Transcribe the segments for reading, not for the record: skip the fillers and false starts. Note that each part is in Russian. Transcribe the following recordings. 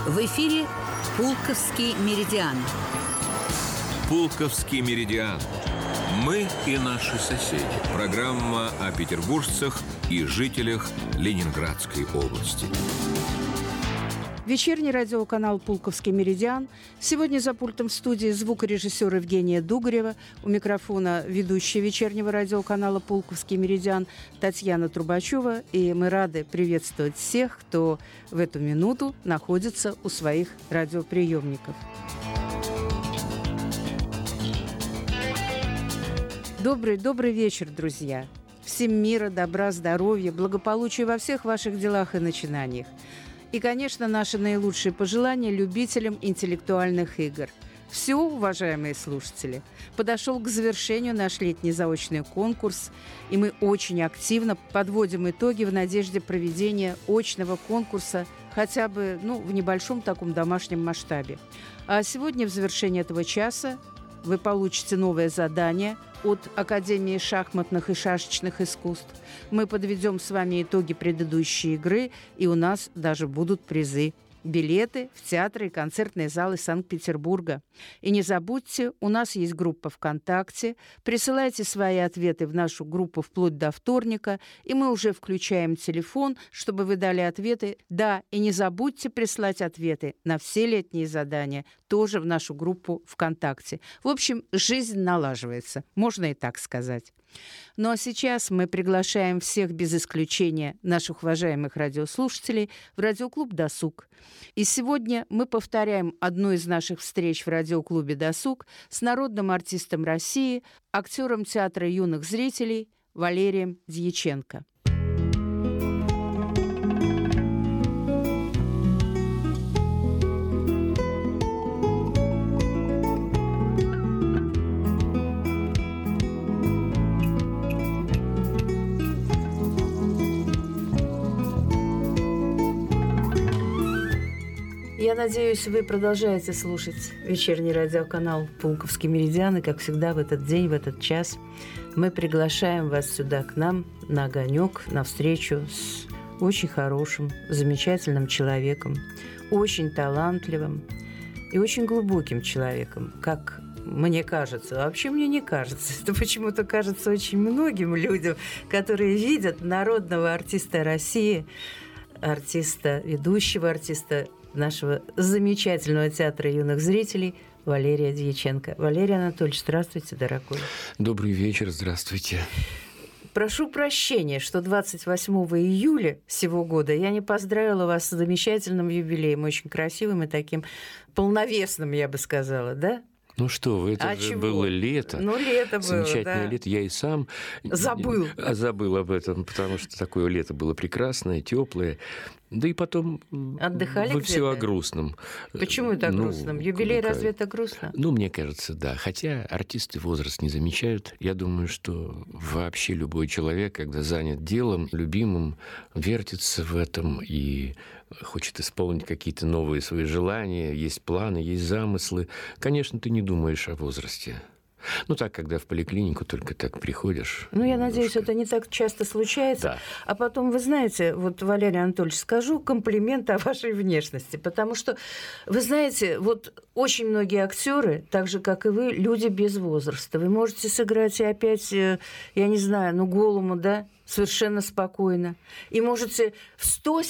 В эфире «Пулковский меридиан». «Пулковский меридиан». Мы и наши соседи. Программа о петербуржцах и жителях Ленинградской области. Вечерний радиоканал «Пулковский меридиан». Сегодня за пультом студии звукорежиссер Евгения Дугарева. У микрофона ведущая вечернего радиоканала «Пулковский меридиан» Татьяна Трубачева. И мы рады приветствовать всех, кто в эту минуту находится у своих радиоприемников. Добрый вечер, друзья. Всем мира, добра, здоровья, благополучия во всех ваших делах и начинаниях. И, конечно, наши наилучшие пожелания любителям интеллектуальных игр. Все, уважаемые слушатели, подошел к завершению наш летний заочный конкурс, и мы очень активно подводим итоги в надежде проведения очного конкурса хотя бы в небольшом таком домашнем масштабе. А сегодня в завершении этого часа вы получите новое задание от Академии шахматных и шашечных искусств. Мы подведем с вами итоги предыдущей игры, и у нас даже будут призы. Билеты в театры и концертные залы Санкт-Петербурга. И не забудьте, у нас есть группа ВКонтакте. Присылайте свои ответы в нашу группу вплоть до вторника, и мы уже включаем телефон, чтобы вы дали ответы. Да, и не забудьте прислать ответы на все летние задания тоже в нашу группу ВКонтакте. В общем, жизнь налаживается, можно и так сказать. Ну а сейчас мы приглашаем всех без исключения наших уважаемых радиослушателей в радиоклуб «Досуг». И сегодня мы повторяем одну из наших встреч в радиоклубе «Досуг» с народным артистом России, актером театра юных зрителей Валерием Дьяченко. Я надеюсь, вы продолжаете слушать вечерний радиоканал «Пулковский меридиан», и, как всегда, в этот день, в этот час мы приглашаем вас сюда, к нам, на огонек, на встречу с очень хорошим, замечательным человеком, очень талантливым и очень глубоким человеком, как мне кажется. Вообще мне не кажется. Это почему-то кажется очень многим людям, которые видят народного артиста России, артиста, ведущего артиста нашего замечательного театра юных зрителей Валерия Дьяченко. Валерий Анатольевич, здравствуйте, дорогой. Добрый вечер, здравствуйте. Прошу прощения, что 28 июля сего года я не поздравила вас с замечательным юбилеем, очень красивым и таким полновесным, я бы сказала, да? Ну что вы, это же было лето. Ну, лето было, замечательное да. лето. Я и сам забыл об этом, потому что такое лето было прекрасное, теплое. Да и потом отдыхали вы где-то? все о грустном. Почему это о грустном? Юбилей разве это грустно? Мне кажется, да. Хотя артисты возраст не замечают. Я думаю, что вообще любой человек, когда занят делом, любимым, вертится в этом и хочет исполнить какие-то новые свои желания, есть планы, есть замыслы. Конечно, ты не думаешь о возрасте. Так, когда в поликлинику только так приходишь. Я надеюсь, это не так часто случается. Да. А потом, вы знаете, Валерий Анатольевич, скажу комплимент о вашей внешности, потому что, вы знаете, очень многие актеры, так же, как и вы, люди без возраста. Вы можете сыграть и опять, я не знаю, Голума, да, совершенно спокойно. И можете в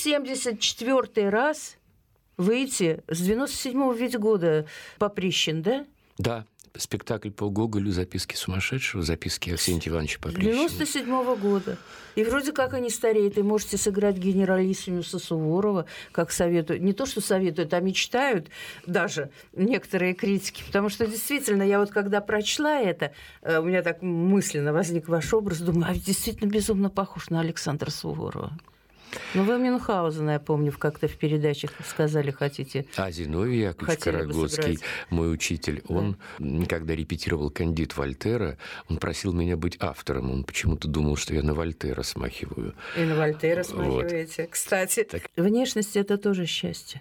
174-й раз выйти с 97-го ведь года Поприщин, да? Да. Спектакль по Гоголю «Записки сумасшедшего», записки Арсения Ивановича Поприщина. 97-го года. И вроде как они стареют. И можете сыграть генералиссимуса Суворова, как советуют. Не то, что советуют, а мечтают даже некоторые критики. Потому что действительно, я когда прочла это, у меня так мысленно возник ваш образ, думаю, ведь действительно безумно похож на Александра Суворова. Вы Мюнхгаузена, я помню, как-то в передачах сказали, хотите. А Зиновий Яковлевич Карагодский, мой учитель, он, когда репетировал «Кандид» Вольтера, он просил меня быть автором. Он почему-то думал, что я на Вольтера смахиваю. И на Вольтера смахиваете. Кстати, так. Внешность – это тоже счастье.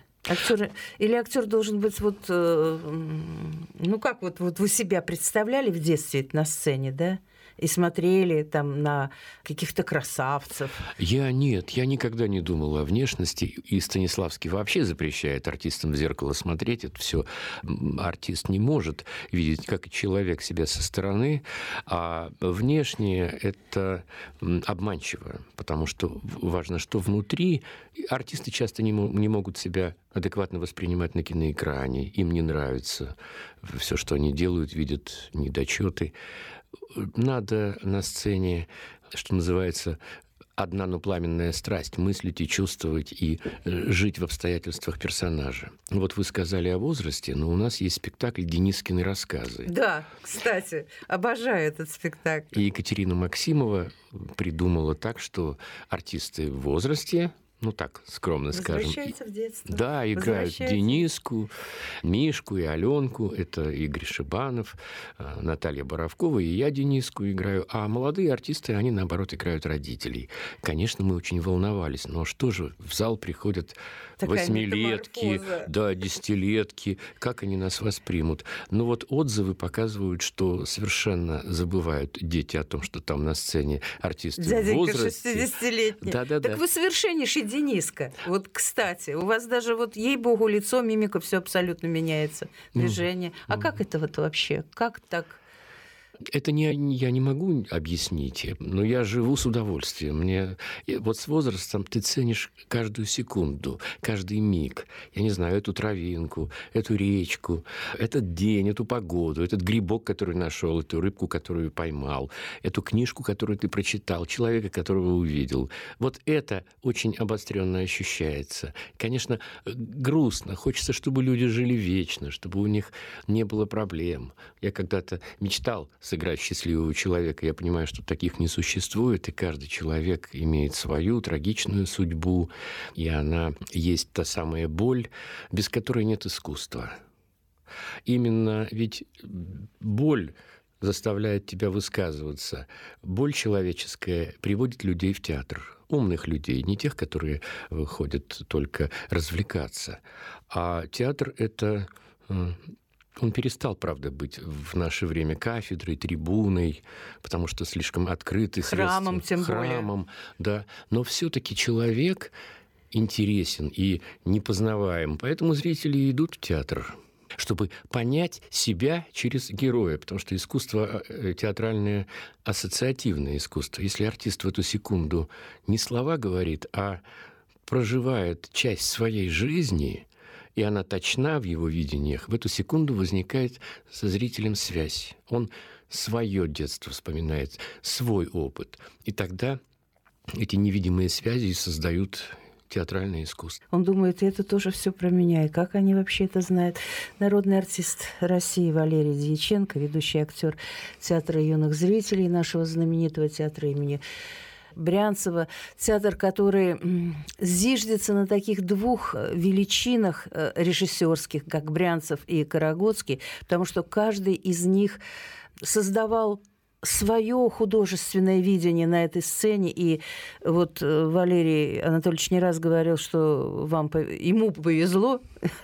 Актер должен быть как вы себя представляли в детстве на сцене, да? и смотрели там на каких-то красавцев? Я никогда не думал о внешности, и Станиславский вообще запрещает артистам в зеркало смотреть. Это все артист не может видеть, как человек себя со стороны, а внешнее это обманчиво, потому что важно, что внутри. Артисты часто не могут себя адекватно воспринимать на киноэкране, им не нравится все, что они делают, видят недочеты. Надо на сцене, что называется, одна, но пламенная страсть, мыслить и чувствовать, и жить в обстоятельствах персонажа. Вот вы сказали о возрасте, но у нас есть спектакль «Денискины рассказы». Да, кстати, обожаю этот спектакль. И Екатерина Максимова придумала так, что артисты в возрасте, ну так, скромно скажем. Возвращаются в детство. Да, играют Дениску, Мишку и Аленку. Это Игорь Шибанов, Наталья Боровкова, и я Дениску играю. А молодые артисты, они, наоборот, играют родителей. Конечно, мы очень волновались. Но что же, в зал приходят такая 8-летки, да, 10-летки. Как они нас воспримут? Но вот отзывы показывают, что совершенно забывают дети о том, что там на сцене артисты в возрасте. 60-летний. Да. Так вы совершеннейший Дениска. Вот, кстати, у вас даже вот, ей-богу, лицо, мимика, все абсолютно меняется, движение. А как это вот вообще? Как так? Это я не могу объяснить, но я живу с удовольствием. Вот с возрастом ты ценишь каждую секунду, каждый миг. Я не знаю, эту травинку, эту речку, этот день, эту погоду, этот грибок, который нашел, эту рыбку, которую поймал, эту книжку, которую ты прочитал, человека, которого увидел. Вот это очень обостренно ощущается. Конечно, грустно. Хочется, чтобы люди жили вечно, чтобы у них не было проблем. Я когда-то мечтал сыграть счастливого человека. Я понимаю, что таких не существует, и каждый человек имеет свою трагичную судьбу, и она есть та самая боль, без которой нет искусства. Именно ведь боль заставляет тебя высказываться. Боль человеческая приводит людей в театр. Умных людей, не тех, которые ходят только развлекаться. А театр – это... Он перестал, правда, быть в наше время кафедрой, трибуной, потому что слишком открытый. Храмом, тем более. Храмом, да. Но все-таки человек интересен и непознаваем. Поэтому зрители идут в театр, чтобы понять себя через героя, потому что искусство театральное – ассоциативное искусство. Если артист в эту секунду не слова говорит, а проживает часть своей жизни – и она точна в его видениях, в эту секунду возникает со зрителем связь. Он свое детство вспоминает, свой опыт. И тогда эти невидимые связи создают театральное искусство. Он думает, это тоже все про меня. И как они вообще это знают? Народный артист России Валерий Дьяченко, ведущий актер театра юных зрителей нашего знаменитого театра имени Брянцева, театр, который зиждется на таких двух величинах режиссерских, как Брянцев и Карагодский, потому что каждый из них создавал свое художественное видение на этой сцене. И вот Валерий Анатольевич не раз говорил, что ему повезло,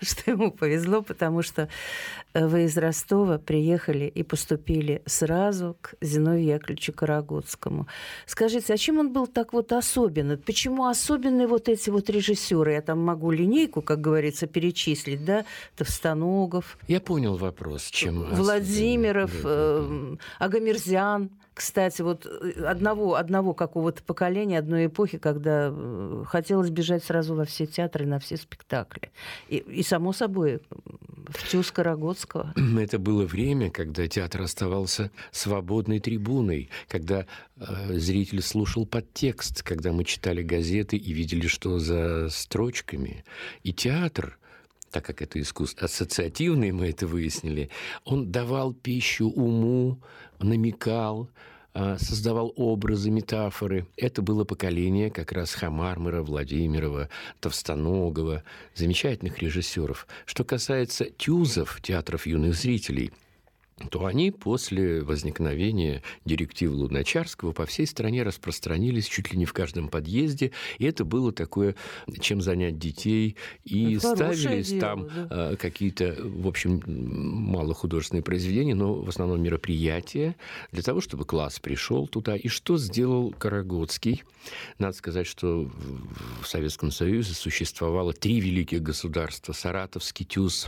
потому что вы из Ростова приехали и поступили сразу к Зиновию Яковлевичу Карагодскому. Скажите, а чем он был так вот особенный? Почему особенные вот эти вот режиссеры? Я там могу линейку, как говорится, перечислить, да? Товстоногов. Я понял вопрос, чем Владимиров, Агамерзян. Кстати, вот одного какого-то поколения, одной эпохи, когда хотелось бежать сразу во все театры, на все спектакли. И само собой, в ТЮЗ Карагодского. Это было время, когда театр оставался свободной трибуной, когда зритель слушал подтекст, когда мы читали газеты и видели, что за строчками. И театр, так как это искусство ассоциативное, мы это выяснили, он давал пищу уму, намекал, создавал образы, метафоры. Это было поколение как раз Хамармера, Владимирова, Товстоногова, замечательных режиссеров. Что касается ТЮЗов, театров юных зрителей, то они после возникновения директивы Луначарского по всей стране распространились чуть ли не в каждом подъезде. И это было такое, чем занять детей. И ставились дело, там какие-то, в общем, малохудожественные произведения, но в основном мероприятия для того, чтобы класс пришел туда. И что сделал Карагодский? Надо сказать, что в Советском Союзе существовало 3 великих государства. Саратовский ТЮЗ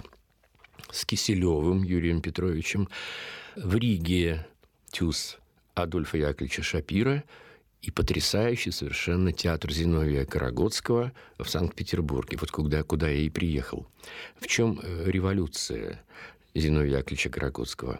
с Киселевым Юрием Петровичем, в Риге ТЮЗ Адольфа Яковлевича Шапира и потрясающий совершенно театр Зиновия Карагодского в Санкт-Петербурге, вот куда я и приехал. В чем революция Зиновия Яковлевича Карагодского?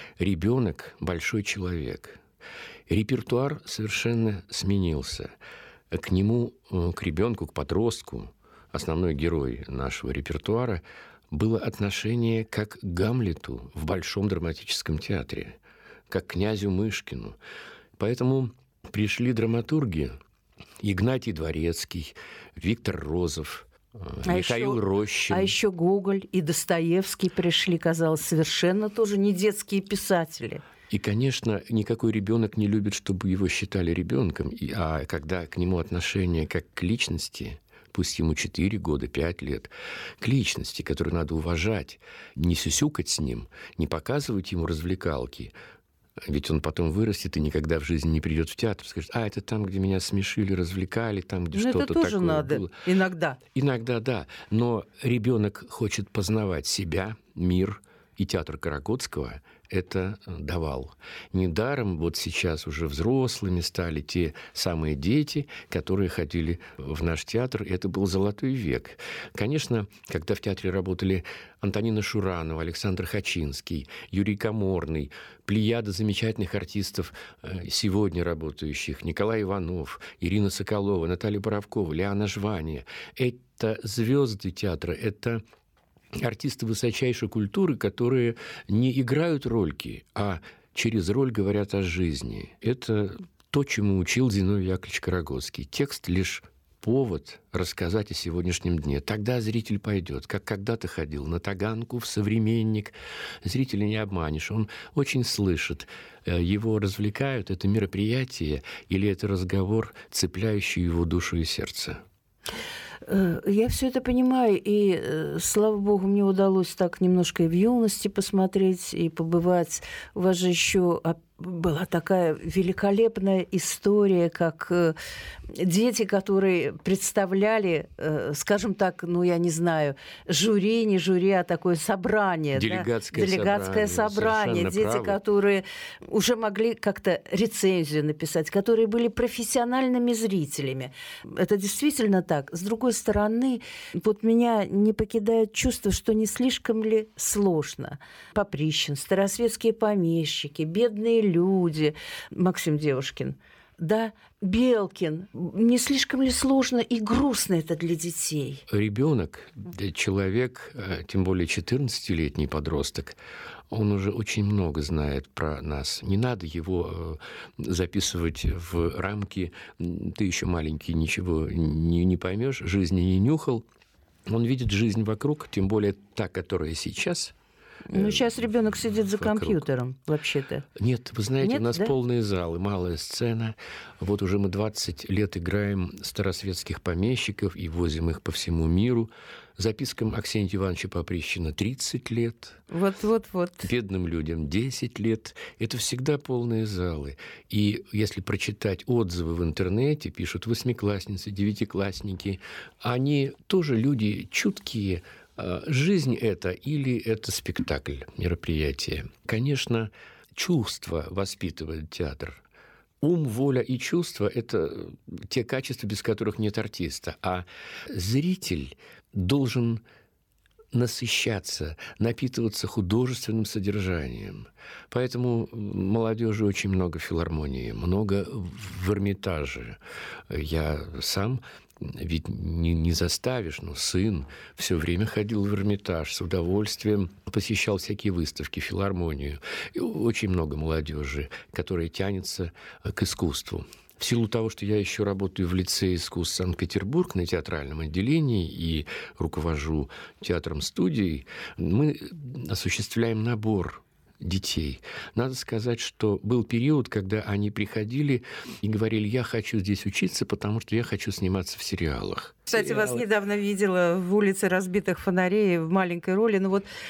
Ребенок – большой человек. Репертуар совершенно сменился. К нему, к ребенку, к подростку, основной герой нашего репертуара – было отношение как к Гамлету в Большом драматическом театре, как к князю Мышкину. Поэтому пришли драматурги Игнатий Дворецкий, Виктор Розов, Михаил Рощин. А еще Гоголь и Достоевский пришли, казалось, совершенно тоже не детские писатели. И, конечно, никакой ребенок не любит, чтобы его считали ребенком. А когда к нему отношение как к личности, пусть ему 4 года, 5 лет, к личности, которую надо уважать, не сюсюкать с ним, не показывать ему развлекалки. Ведь он потом вырастет и никогда в жизни не придет в театр, скажет: это там, где меня смешили, развлекали, там, где что-то такое было. Это тоже надо иногда. Иногда, да. Но ребенок хочет познавать себя, мир, и театр Карагодского это давал. Недаром вот сейчас уже взрослыми стали те самые дети, которые ходили в наш театр. Это был золотой век. Конечно, когда в театре работали Антонина Шуранова, Александр Хачинский, Юрий Каморный, плеяда замечательных артистов, сегодня работающих, Николай Иванов, Ирина Соколова, Наталья Боровкова, Лиана Жвания. Это звезды театра, это артисты высочайшей культуры, которые не играют рольки, а через роль говорят о жизни. Это то, чему учил Зиновий Яковлевич Карагодский. Текст лишь повод рассказать о сегодняшнем дне. Тогда зритель пойдет, как когда-то ходил на Таганку, в «Современник». Зрителя не обманешь. Он очень слышит. Его развлекают. Это мероприятие или это разговор, цепляющий его душу и сердце. Я все это понимаю, и, слава богу, мне удалось так немножко и в юности посмотреть, и побывать. У вас же еще была такая великолепная история, как дети, которые представляли, скажем так, я не знаю, жюри, не жюри, а такое собрание. Делегатское собрание. Дети, правы. Которые уже могли как-то рецензию написать, которые были профессиональными зрителями. Это действительно так. С другой стороны, вот меня не покидает чувство, что не слишком ли сложно. Поприщин, старосветские помещики, бедные люди, Максим Девушкин, да, Белкин. Не слишком ли сложно и грустно это для детей? Ребенок, человек, тем более 14-летний подросток, он уже очень много знает про нас. Не надо его записывать в рамки. Ты еще маленький, ничего не поймешь, жизни не нюхал. Он видит жизнь вокруг, тем более та, которая сейчас. Сейчас ребенок сидит за компьютером, вообще-то. Нет, вы знаете, у нас полные залы, малая сцена. Вот уже мы 20 лет играем старосветских помещиков и возим их по всему миру. Запискам Аксентия Ивановича Поприщина 30 лет. Вот. Бедным людям 10 лет. Это всегда полные залы. И если прочитать отзывы в интернете, пишут 8-классницы, 9-классники, они тоже люди чуткие. Жизнь это или это спектакль, мероприятие? Конечно, чувства воспитывает театр. Ум, воля и чувства – это те качества, без которых нет артиста. А зритель должен насыщаться, напитываться художественным содержанием. Поэтому молодежи очень много в филармонии, много в Эрмитаже. Я сам... Ведь не заставишь, но сын все время ходил в Эрмитаж, с удовольствием посещал всякие выставки, филармонию. И очень много молодежи, которая тянется к искусству. В силу того, что я еще работаю в лицее искусств Санкт-Петербург на театральном отделении и руковожу театром-студией, мы осуществляем набор детей. Надо сказать, что был период, когда они приходили и говорили: я хочу здесь учиться, потому что я хочу сниматься в сериалах. Кстати, вас недавно видела в «Улице разбитых фонарей» в маленькой роли.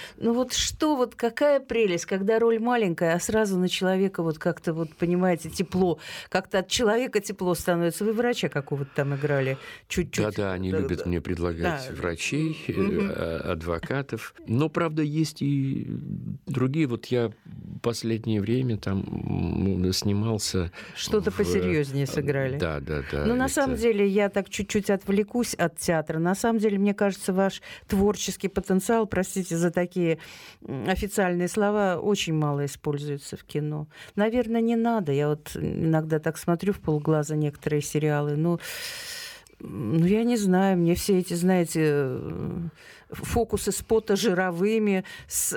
Какая прелесть, когда роль маленькая, а сразу на человека как-то, понимаете, тепло. Как-то от человека тепло становится. Вы врача какого-то там играли чуть-чуть. Да, они любят мне предлагать врачей, адвокатов. Но, правда, есть и другие. Я последнее время там снимался... Что-то посерьезнее сыграли. Да. На самом деле, я так чуть-чуть отвлекусь от театра. На самом деле, мне кажется, ваш творческий потенциал, простите за такие официальные слова, очень мало используется в кино. Наверное, не надо. Я иногда так смотрю в полглаза некоторые сериалы. Я не знаю, мне все эти, знаете, фокусы с жировыми, с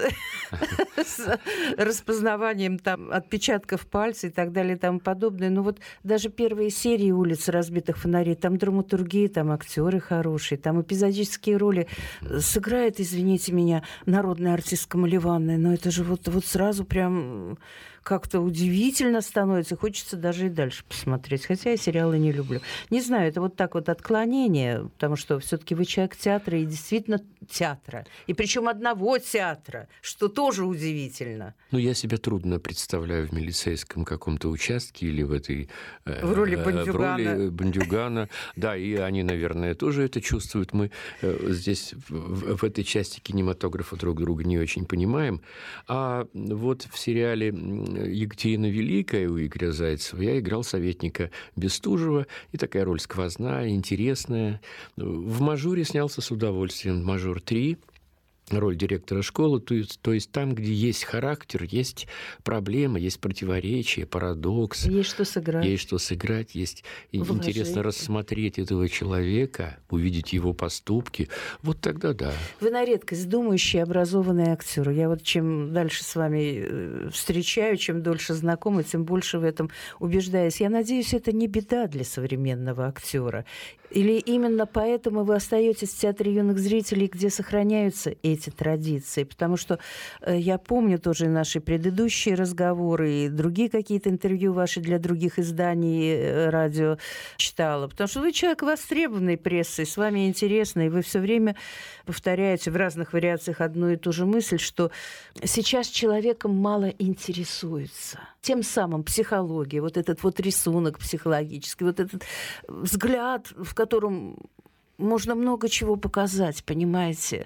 распознаванием там отпечатков пальца и так далее и тому подобное. Даже первые серии «Улицы разбитых фонарей», там драматургия, там актеры хорошие, там эпизодические роли. Сыграет, извините меня, народная артистка Маливанная, но это же сразу прям... как-то удивительно становится. Хочется даже и дальше посмотреть. Хотя я сериалы не люблю. Не знаю, это отклонение, потому что все-таки вы человек театра и действительно театра. И причем одного театра, что тоже удивительно. Я себя трудно представляю в милицейском каком-то участке или в этой... в роли бандюгана. В роли бандюгана. Да, и они, наверное, тоже это чувствуют. Мы здесь, в этой части кинематографа друг друга не очень понимаем. А в сериале «Екатерина Великая» у Игоря Зайцева я играл советника Бестужева, и такая роль сквозная, интересная. В «Мажоре» снялся с удовольствием. «Мажор 3». Роль директора школы, то есть там, где есть характер, есть проблема, есть противоречие, парадокс. Есть что сыграть. Есть интересно рассмотреть этого человека, увидеть его поступки. Тогда да. Вы на редкость думающий, образованный актер. Я чем дальше с вами встречаю, чем дольше знакома, тем больше в этом убеждаюсь. Я надеюсь, это не беда для современного актера. Или именно поэтому вы остаетесь в Театре юных зрителей, где сохраняются эти традиции? Потому что я помню тоже наши предыдущие разговоры и другие какие-то интервью ваши для других изданий радио читала. Потому что вы человек востребованной прессой, с вами интересно, и вы все время повторяете в разных вариациях одну и ту же мысль, что сейчас человеком мало интересуется. Тем самым психология, этот рисунок психологический, этот взгляд, в котором можно много чего показать, понимаете?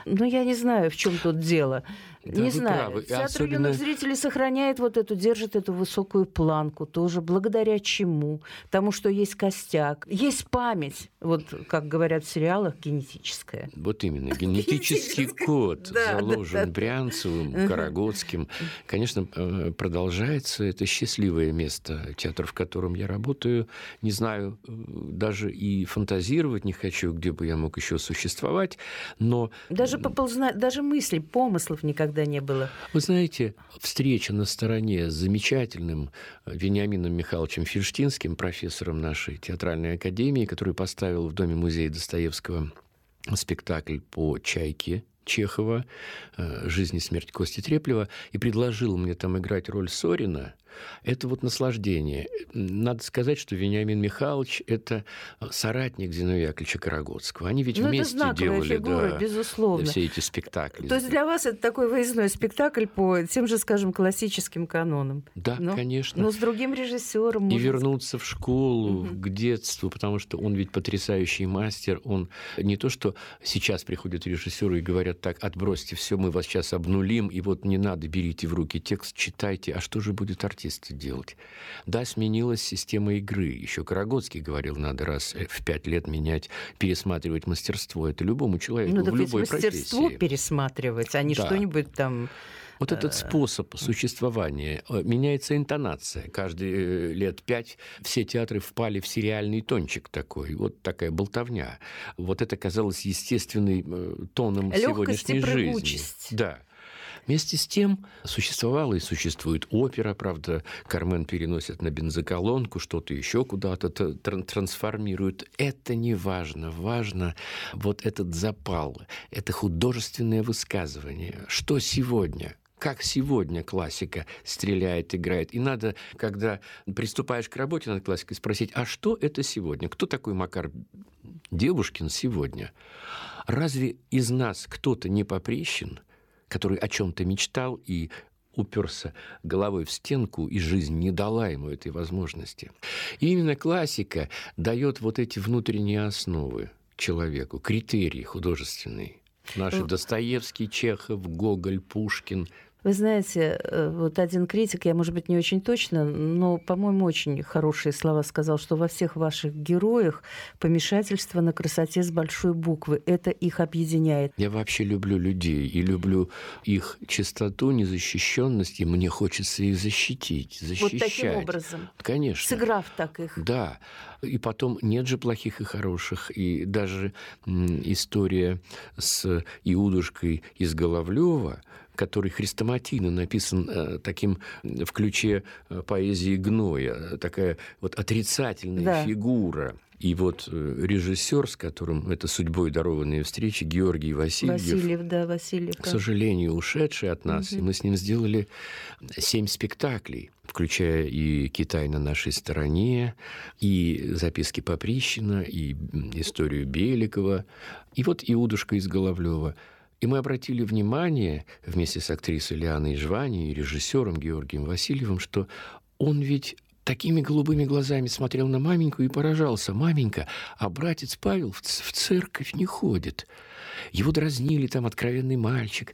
Я не знаю, в чем тут дело. Да, не знаю. Правы. Театр юных зрителей сохраняет держит эту высокую планку тоже. Благодаря чему? Потому что есть костяк, есть память, как говорят в сериалах, генетическая. Именно. Генетический код заложен Брянцевым, Карагодским. Конечно, продолжается. Это счастливое место, театр, в котором я работаю. Не знаю, даже и фантазировать не хочу, где бы я мог еще существовать, но... Даже мыслей, помыслов никогда не было. Вы знаете, встреча на стороне с замечательным Вениамином Михайловичем Фельштинским, профессором нашей театральной академии, который поставил в Доме-музее Достоевского спектакль по «Чайке» Чехова «Жизнь и смерть Кости Треплева» и предложил мне там играть роль Сорина. Это наслаждение. Надо сказать, что Вениамин Михайлович – это соратник Зиновия Яковлевича Карагодского. Они ведь вместе делали фигура, безусловно. все эти спектакли. То есть для вас это такой выездной спектакль по тем же, скажем, классическим канонам? Да, конечно. Но с другим режиссером. И вернуться в школу, к детству, потому что он ведь потрясающий мастер. Он не то, что сейчас приходят режиссеры и говорят: так, отбросьте все, мы вас сейчас обнулим, и не надо, берите в руки текст, читайте. А что же будет артист делать? Да, сменилась система игры. Еще Карагодский говорил, надо раз в 5 лет менять, пересматривать мастерство. Это любому человеку в любой профессии. Мастерство пересматривать, а не что-нибудь там... Этот способ существования. Меняется интонация. Каждые лет 5 все театры впали в сериальный тончик такой. Такая болтовня. Это казалось естественным тоном сегодняшней жизни. Да. Вместе с тем существовала и существует опера, правда, Кармен переносят на бензоколонку, что-то еще куда-то трансформируют. Это не важно. Важно этот запал, это художественное высказывание. Что сегодня? как сегодня классика стреляет, играет. И надо, когда приступаешь к работе над классикой, спросить, а что это сегодня? Кто такой Макар Девушкин сегодня? Разве из нас кто-то не Поприщин, который о чем-то мечтал и уперся головой в стенку, и жизнь не дала ему этой возможности? И именно классика дает вот эти внутренние основы человеку, критерии художественные. Наши Достоевский, Чехов, Гоголь, Пушкин. Вы знаете, вот один критик, я, может быть, не очень точно, но, по-моему, очень хорошие слова сказал, что во всех ваших героях помешательство на красоте с большой буквы. Это их объединяет. Я вообще люблю людей и люблю их чистоту, незащищенность, и мне хочется их защитить, защищать. Вот таким образом? Конечно. Сыграв так их? Да. И потом нет же плохих и хороших. И даже история с Иудушкой из Головлёва, который хрестоматийно написан таким в ключе поэзии гноя, такая вот отрицательная фигура. И вот режиссер, с которым это судьбой дарованные встречи, Георгий Васильев, к сожалению, ушедший от нас, и мы с ним сделали 7 спектаклей, включая и «Китай на нашей стороне», и «Записки Поприщина», и историю Беликова, и вот «Иудушка из Головлёва». И мы обратили внимание вместе с актрисой Лианой Жваней и режиссером Георгием Васильевым, что он ведь такими голубыми глазами смотрел на маменьку и поражался. Маменька, а братец Павел в церковь не ходит. Его дразнили там откровенный мальчик,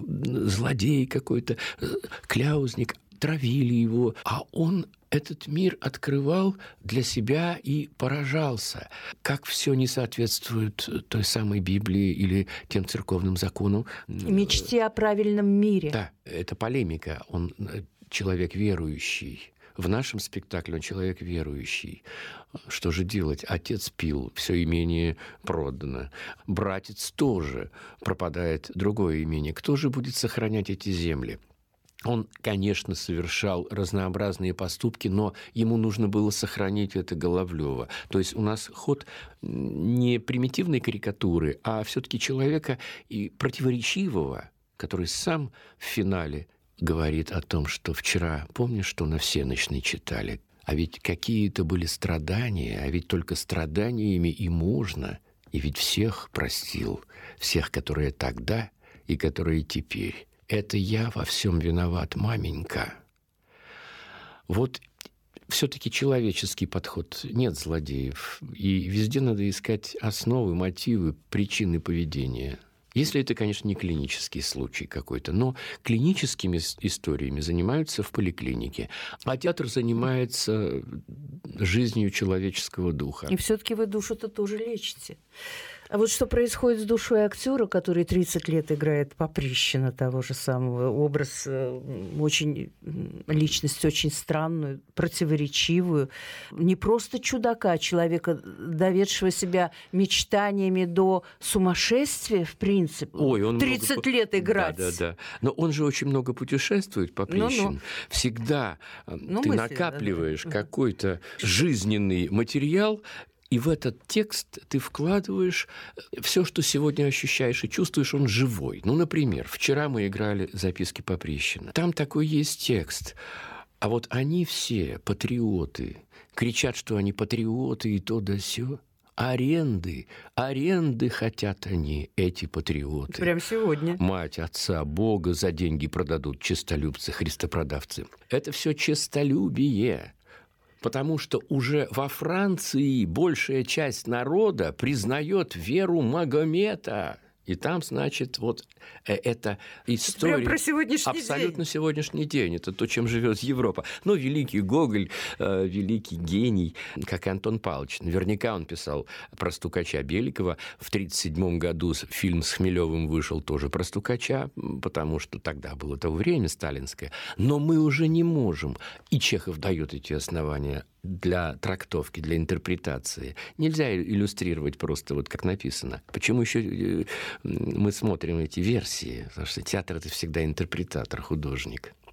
злодей какой-то, кляузник, травили его, а он этот мир открывал для себя и поражался, как все не соответствует той самой Библии или тем церковным законам. Мечте о правильном мире. Да, это полемика. Он человек верующий. В нашем спектакле он человек верующий. Что же делать? Отец пил, все имение продано. Братец тоже пропадает, другое имение. Кто же будет сохранять эти земли? Он, конечно, совершал разнообразные поступки, но ему нужно было сохранить это Головлёва. То есть у нас ход не примитивной карикатуры, а все-таки человека и противоречивого, который сам в финале говорит о том, что вчера, помнишь, что на всенощной читали? А ведь какие-то были страдания, а ведь только страданиями и можно. И ведь всех простил, всех, которые тогда и которые теперь. Это я во всем виноват, маменька. Вот все-таки человеческий подход. Нет злодеев. И везде надо искать основы, мотивы, причины поведения. Если это, конечно, не клинический случай какой-то, но клиническими историями занимаются в поликлинике, а театр занимается жизнью человеческого духа. И все-таки вы душу-то тоже лечите. А вот что происходит с душой актера, который 30 лет играет Поприщина, того же самого, образ личность очень странную, противоречивую, не просто чудака, а человека, доведшего себя мечтаниями до сумасшествия, в принципе. Ой, он 30 лет играть. Да. Но он же очень много путешествует, Поприщин. Всегда ты накапливаешь какой-то жизненный материал, и в этот текст ты вкладываешь все, что сегодня ощущаешь и чувствуешь, он живой. Ну, например, вчера мы играли «Записки Поприщина». Там такой есть текст. А вот они все патриоты. Кричат, что они патриоты и то да сё. Аренды хотят они, эти патриоты. Прямо сегодня. Мать, отца, Бога за деньги продадут честолюбцы, христопродавцы. Это все честолюбие. Потому что уже во Франции большая часть народа признает веру Магомета. И там, значит, вот эта история... Прямо про сегодняшний абсолютно день. Сегодняшний день. Это то, чем живет Европа. Ну, великий Гоголь, великий гений, как Антон Павлович. Наверняка он писал про стукача Беликова. В 1937 году фильм с Хмелевым вышел тоже про стукача, потому что тогда было то время сталинское. Но мы уже не можем. И Чехов дает эти основания для трактовки, для интерпретации. Нельзя иллюстрировать просто вот как написано. Почему еще мы смотрим эти версии? Потому что театр – это всегда интерпретатор, художник.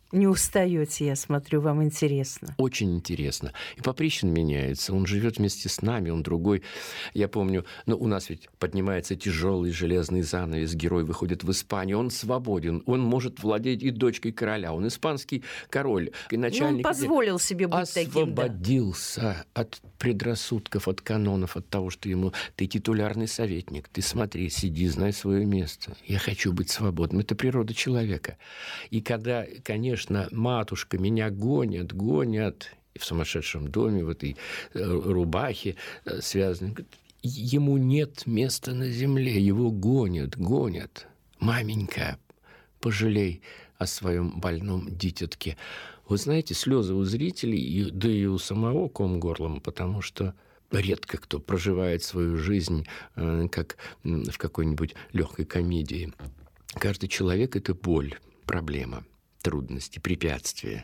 Не устаете, я смотрю, вам интересно. Очень интересно. И Поприщин меняется, он живет вместе с нами, он другой. Я помню, у нас ведь поднимается тяжелый железный занавес, герой выходит в Испанию, он свободен, он может владеть и дочкой короля, он испанский король, и начальник. Он позволил себе быть таким, да. Освободился от предрассудков, от канонов, от того, что ему ты титулярный советник, ты смотри, сиди, знай свое место. Я хочу быть свободным. Это природа человека. И когда, конечно, матушка меня гонят, и в сумасшедшем доме, в этой рубахе связанной, ему нет места на земле, его гонят. Маменька, пожалей о своем больном дитятке. Вы знаете, слезы у зрителей, да и у самого ком горлом, потому что редко кто проживает свою жизнь, как в какой-нибудь легкой комедии. Каждый человек – это боль, проблема, трудности, препятствия.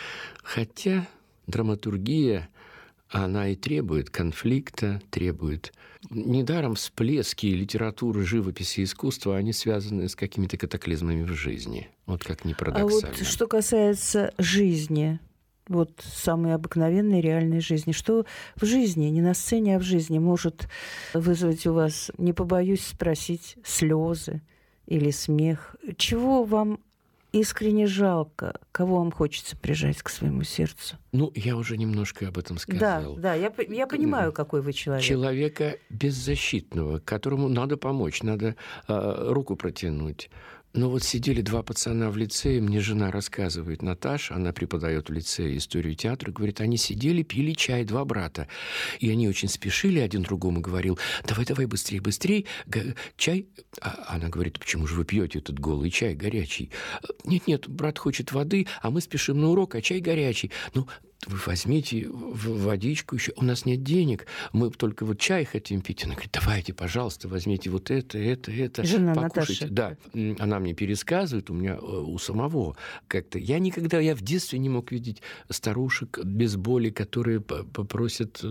Хотя драматургия, она и требует конфликта, требует... Недаром всплески литературы, живописи и искусства, они связаны с какими-то катаклизмами в жизни. Вот как ни парадоксально. А вот что касается жизни, вот самой обыкновенной реальной жизни, что в жизни, не на сцене, а в жизни может вызвать у вас, не побоюсь спросить, слезы или смех? Чего вам искренне жалко, кого вам хочется прижать к своему сердцу? Я уже немножко об этом сказал. Да, я понимаю, какой вы человек. Человека беззащитного, которому надо помочь, надо руку протянуть. Но вот сидели два пацана в лицее, мне жена рассказывает, Наташа, она преподает в лицее историю театра, говорит, они сидели, пили чай, два брата. И они очень спешили, один другому говорил, давай, быстрей, чай. А она говорит, почему же вы пьете этот голый чай горячий? Нет, брат хочет воды, а мы спешим на урок, а чай горячий. Вы возьмите водичку еще. У нас нет денег. Мы только вот чай хотим пить. Она говорит, давайте, пожалуйста, возьме вот это. Жена покушайте. Наташи. Да, она мне пересказывает, у меня у самого как-то. Я в детстве не мог видеть старушек без боли, которые попросят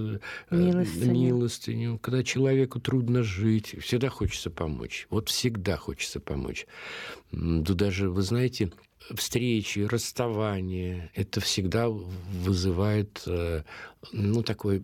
милостыню. Когда человеку трудно жить, всегда хочется помочь. Вот всегда хочется помочь. Да даже, вы знаете... встречи, расставания, это всегда вызывает такой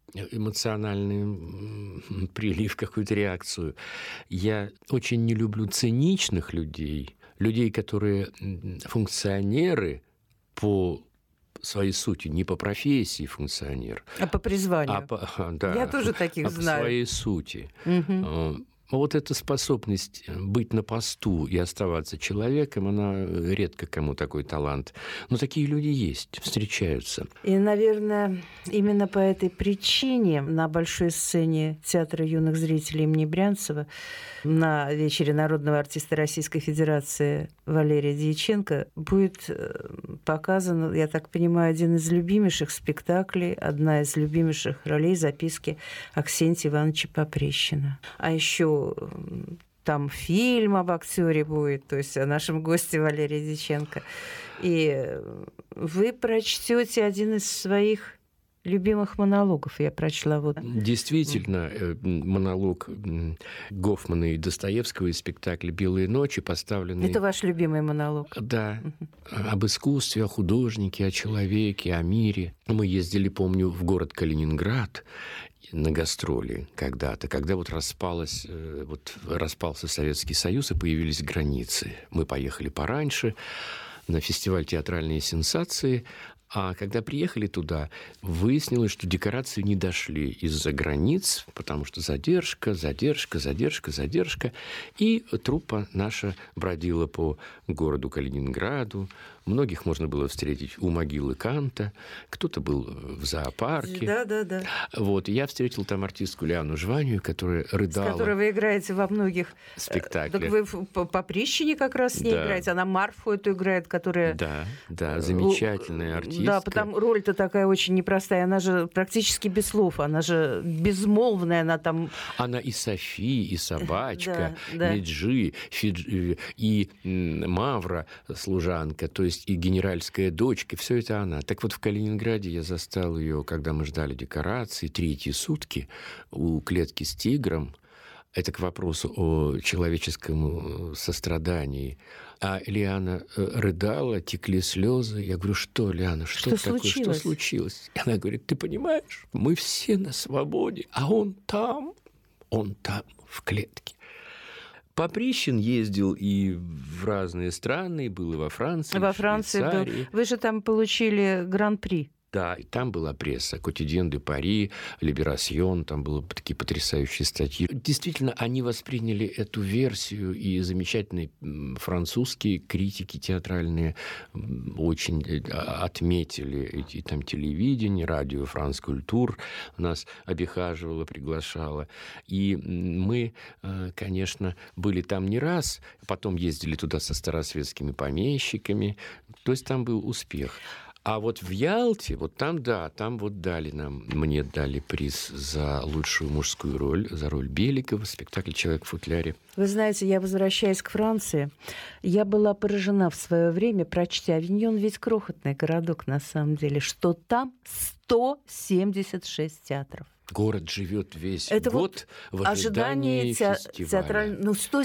эмоциональный прилив, какую-то реакцию. Я очень не люблю циничных людей, которые функционеры по своей сути, не по профессии функционер. А по призванию. Я тоже таких знаю. По своей сути. Угу. Вот эта способность быть на посту и оставаться человеком, она редко кому такой талант. Но такие люди есть, встречаются. И, наверное, именно по этой причине на большой сцене Театра юных зрителей имени Брянцева на вечере народного артиста Российской Федерации Валерия Дьяченко будет показан, я так понимаю, один из любимейших спектаклей, одна из любимейших ролей записки Аксентия Ивановича Поприщина. А еще там фильм об актере будет, то есть о нашем госте Валерии Дьяченко. И вы прочтете один из своих любимых монологов, я прочла. Действительно, монолог Гофмана и Достоевского из спектакля «Белые ночи», поставленный... Это ваш любимый монолог? Да. Об искусстве, о художнике, о человеке, о мире. Мы ездили, помню, в город Калининград на гастроли когда-то, когда распался Советский Союз и появились границы. Мы поехали пораньше на фестиваль «Театральные сенсации», а когда приехали туда, выяснилось, что декорации не дошли из-за границ, потому что задержка, и труппа наша бродила по городу Калининграду. Многих можно было встретить у могилы Канта, кто-то был в зоопарке. Да. Я встретил там артистку Лиану Жванию, которая рыдала. С которой вы играете во многих спектаклях. Так вы по Поприщине как раз с ней играете. Она Марфу эту играет, которая... Да, замечательная артистка. Да, потому роль-то такая очень непростая. Она же практически без слов, она же безмолвная, она там... Она и Софи, и собачка, Меджи, и Мавра, служанка, то есть и генеральская дочка, все это она. Так вот, в Калининграде я застал ее, когда мы ждали декорации, 3-й сутки у клетки с тигром. Это к вопросу о человеческом сострадании. А Лиана рыдала, текли слезы. Я говорю, что, Лиана, что такое, что случилось? И она говорит, ты понимаешь, мы все на свободе, а он там, в клетке. Поприщин ездил и в разные страны, был и во Франции, во Франции был. Вы же там получили гран-при. Да, и там была пресса, «Котидьен де Пари», «Либерасьон», там были такие потрясающие статьи. Действительно, они восприняли эту версию, и замечательные французские критики театральные очень отметили и там телевидение, радио «Франс Культур» нас обихаживало, приглашало. И мы, конечно, были там не раз, потом ездили туда со старосветскими помещиками, то есть там был успех. А вот в Ялте, вот там, да, там вот мне дали приз за лучшую мужскую роль, за роль Беликова в спектакле «Человек в футляре». Вы знаете, я возвращаясь к Франции, я была поражена в свое время, прочтя «Авиньон» ведь крохотный городок на самом деле, что там 176 театров. Город живет весь это год в ожидании фестиваля.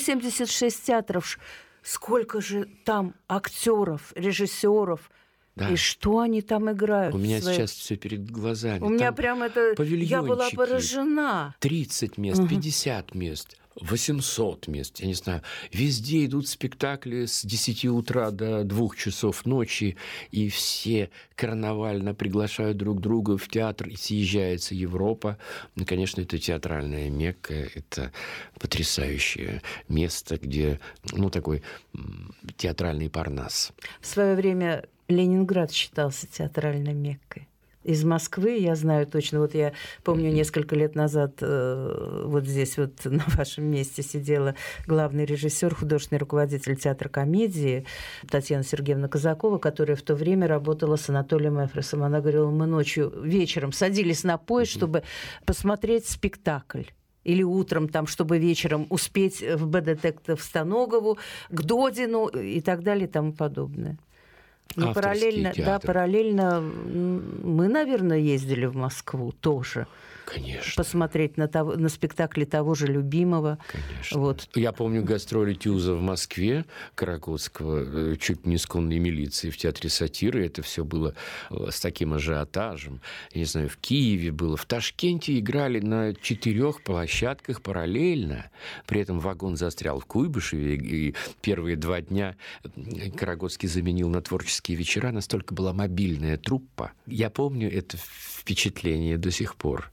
176 театров. Сколько же там актеров, режиссеров. Да. И что они там играют? У меня сейчас все перед глазами. У меня прям это... Я была поражена. 30 мест, 50 мест, 800 мест, я не знаю. Везде идут спектакли с 10 утра до 2 часов ночи, и все карнавально приглашают друг друга в театр, и съезжается Европа. Ну, конечно, это театральная Мекка, это потрясающее место, где, такой театральный Парнас. В свое время Ленинград считался театральной Меккой. Из Москвы, я знаю точно, вот я помню, несколько лет назад вот здесь вот на вашем месте сидела главный режиссер, художественный руководитель театра комедии Татьяна Сергеевна Казакова, которая в то время работала с Анатолием Эфросом. Она говорила, мы вечером садились на поезд, чтобы посмотреть спектакль. Или утром, чтобы вечером успеть в БДТ в Станогову, к Додину и так далее и тому подобное. Но параллельно мы, наверное, ездили в Москву тоже. Конечно. Посмотреть на спектакли того же любимого. Конечно. Вот. Я помню гастроли Тюза в Москве, Карагодского, чуть не с конной милицией в Театре сатиры. Это все было с таким ажиотажем. Я не знаю, в Киеве было. В Ташкенте играли на 4 площадках параллельно. При этом вагон застрял в Куйбышеве. И первые 2 дня Карагодский заменил на творческие вечера. Настолько была мобильная труппа. Я помню это впечатление до сих пор.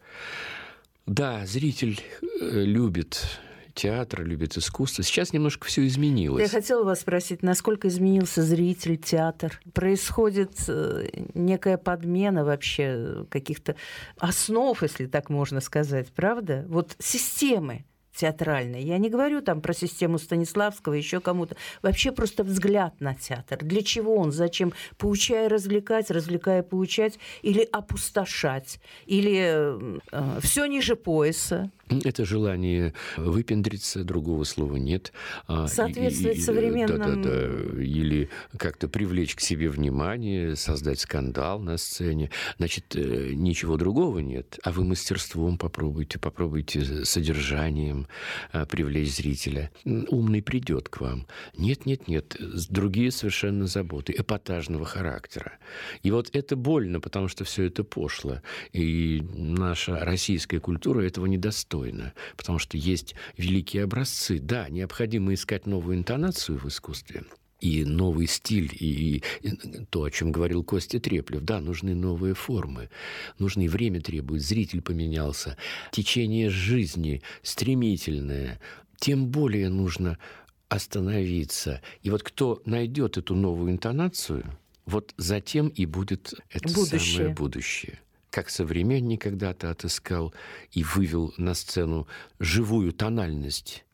Да, зритель любит театр, любит искусство. Сейчас немножко все изменилось. Я хотела вас спросить, насколько изменился зритель, театр? Происходит некая подмена вообще каких-то основ, если так можно сказать, правда? Вот системы театральной. Я не говорю там про систему Станиславского, еще кому-то. Вообще просто взгляд на театр. Для чего он? Зачем? Поучая развлекать, развлекая поучать, или опустошать, или все ниже пояса. Это желание выпендриться, другого слова нет. Соответствовать современным... Да. Или как-то привлечь к себе внимание, создать скандал на сцене. Значит, ничего другого нет. А вы мастерством попробуйте содержанием привлечь зрителя. Умный придет к вам. Нет. Другие совершенно заботы эпатажного характера. И вот это больно, потому что все это пошло. И наша российская культура этого недостойна. Потому что есть великие образцы. Да, необходимо искать новую интонацию в искусстве. И новый стиль, и то, о чем говорил Костя Треплев. Да, нужны новые формы. Нужно и время требует. Зритель поменялся. Течение жизни стремительное. Тем более нужно остановиться. И вот кто найдет эту новую интонацию, вот затем и будет это самое будущее. Как современник когда-то отыскал и вывел на сцену живую тональность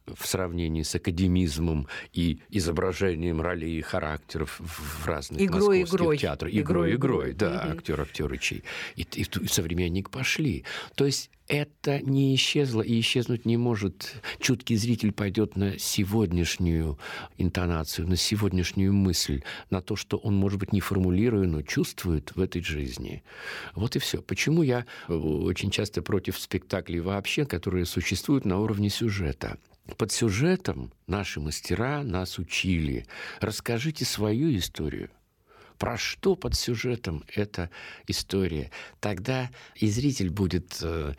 в сравнении с академизмом и изображением ролей и характеров в разных московских театрах. Игрой, да, актер-актерычей. И современник пошли. То есть это не исчезло и исчезнуть не может. Чуткий зритель пойдет на сегодняшнюю интонацию, на сегодняшнюю мысль, на то, что он, может быть, не формулируя, но чувствует в этой жизни. Вот и все. Почему я очень часто против спектаклей вообще, которые существуют на уровне сюжета? Под сюжетом наши мастера нас учили. Расскажите свою историю. Про что под сюжетом эта история? Тогда и зритель будет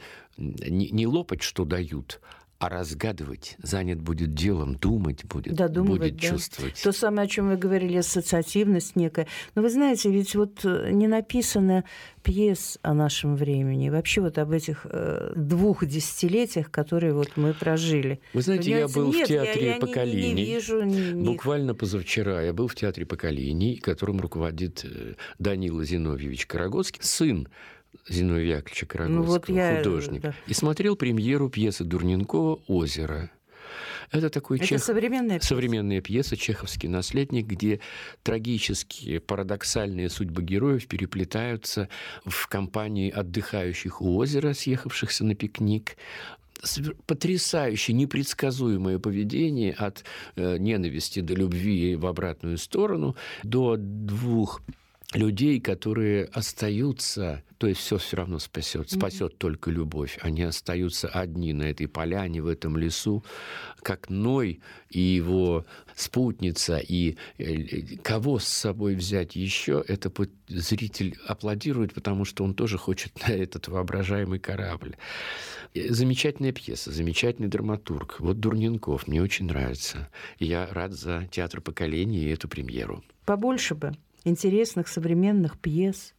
не лопать, что дают, а разгадывать, занят будет делом, думать будет, будет чувствовать. То самое, о чем вы говорили, ассоциативность некая. Но вы знаете, ведь вот не написано пьес о нашем времени, вообще вот об этих 2 десятилетиях, которые вот мы прожили. Вы знаете, я был в театре поколений. Не вижу буквально позавчера я был в театре поколений, которым руководит Данила Зиновьевич Карагодский, сын Зиновия Яковлевича Карагодского, художник. Да. И смотрел премьеру пьесы Дурненкова «Озеро». Это такой современная пьеса, чеховский наследник, где трагические, парадоксальные судьбы героев переплетаются в компании отдыхающих у озера, съехавшихся на пикник. Потрясающее, непредсказуемое поведение от ненависти до любви в обратную сторону до 2 людей, которые остаются, то есть все равно спасет только любовь. Они остаются одни на этой поляне, в этом лесу, как Ной и его спутница, и кого с собой взять еще, это зритель аплодирует, потому что он тоже хочет на этот воображаемый корабль. Замечательная пьеса, замечательный драматург. Вот Дурненков мне очень нравится. И я рад за театр поколений и эту премьеру. Побольше бы интересных современных пьес,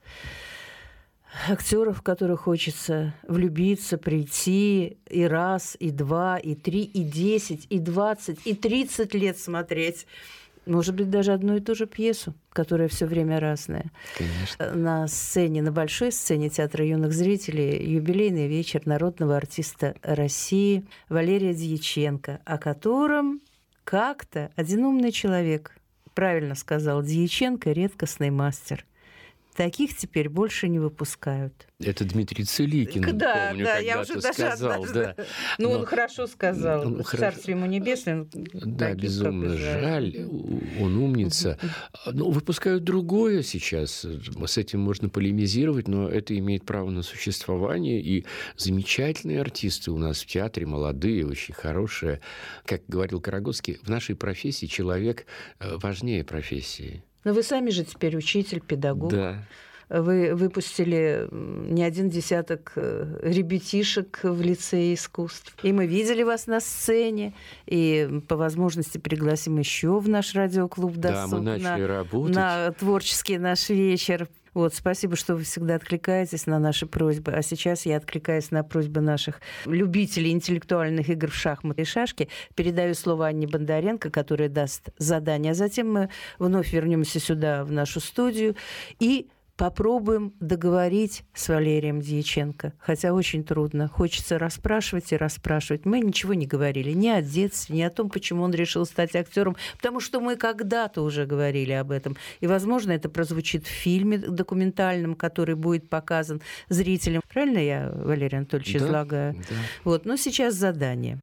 актеров, в которых хочется влюбиться, прийти и раз, и 2, и 3, и 10, и 20, и 30 лет смотреть. Может быть, даже одну и ту же пьесу, которая все время разная. Конечно. На сцене, на большой сцене Театра юных зрителей юбилейный вечер народного артиста России Валерия Дьяченко, о котором как-то один умный человек правильно сказал: Дьяченко – редкостный мастер. Таких теперь больше не выпускают. Это Дмитрий Целикин, помню, когда-то сказал. Да. Ну, он хорошо сказал. Царствие ему небесное. Да, безумно жаль. Он умница. Но выпускают другое сейчас. С этим можно полемизировать, но это имеет право на существование. И замечательные артисты у нас в театре, молодые, очень хорошие. Как говорил Карагодский, в нашей профессии человек важнее профессии. Но вы сами же теперь учитель, педагог. Да. Вы выпустили не 1 десяток ребятишек в лицее искусств. И мы видели вас на сцене, и по возможности пригласим еще в наш радиоклуб «Досуг». Да, мы начали работать. На творческий наш вечер. Вот, спасибо, что вы всегда откликаетесь на наши просьбы. А сейчас я откликаюсь на просьбы наших любителей интеллектуальных игр в шахматы и шашки. Передаю слово Анне Бондаренко, которая даст задание. А затем мы вновь вернемся сюда, в нашу студию, и попробуем договорить с Валерием Дьяченко. Хотя очень трудно. Хочется расспрашивать и расспрашивать. Мы ничего не говорили ни о детстве, ни о том, почему он решил стать актером, потому что мы когда-то уже говорили об этом. И, возможно, это прозвучит в фильме документальном, который будет показан зрителям. Правильно я, Валерий Анатольевич, излагаю? Да. Вот. Но сейчас задание.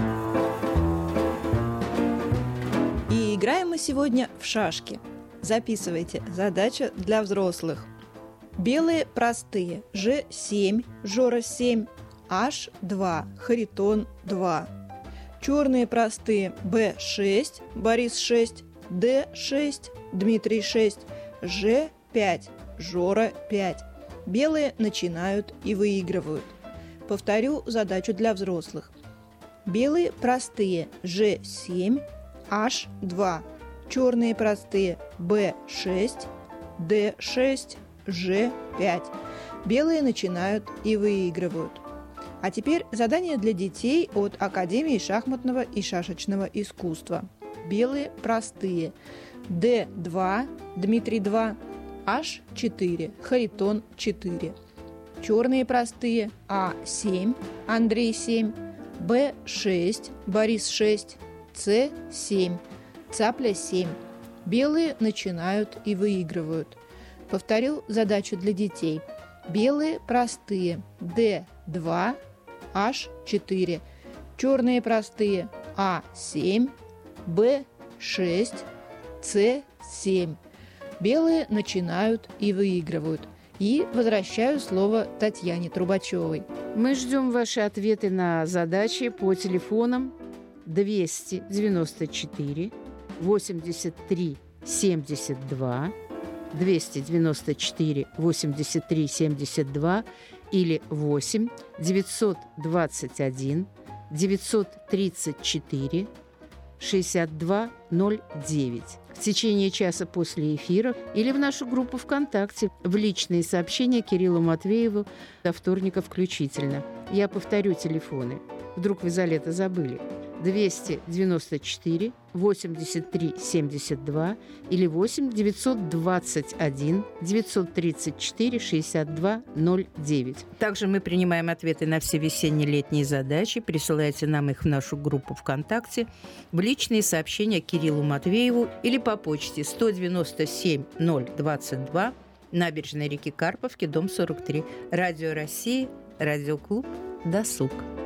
И играем мы сегодня в шашки. Записывайте. Задача для взрослых. Белые простые. Ж7, Жора 7, H2, Харитон 2. Черные простые. Б6, Борис 6, Д6, Дмитрий 6, Ж5, Жора 5. Белые начинают и выигрывают. Повторю задачу для взрослых. Белые простые. Ж7, H2. Черные простые. Б6, Д6, Ж5. Белые начинают и выигрывают. А теперь задание для детей от Академии шахматного и шашечного искусства. Белые простые. Д2, Дмитрий 2, H4, Харитон 4. Черные простые. А7, Андрей 7, Б6, Борис 6, С7, цапля 7. Белые начинают и выигрывают. Повторю задачу для детей. Белые простые Д2, H4. Черные простые А7, Б6, С7. Белые начинают и выигрывают. И возвращаю слово Татьяне Трубачевой. Мы ждем ваши ответы на задачи по телефонам 294 83 72, 294 83 72 или 8 921 934 6209 в течение часа после эфира или в нашу группу ВКонтакте в личные сообщения Кириллу Матвееву до вторника включительно. Я повторю телефоны. Вдруг вы, Залета, забыли. 294 83 72 или 8 921 934 62 09. Также мы принимаем ответы на все весенне-летние задачи. Присылайте нам их в нашу группу ВКонтакте, в личные сообщения Кириллу Матвееву или по почте 197 022, Набережная реки Карповки, дом 43. Радио России, радиоклуб «Досуг».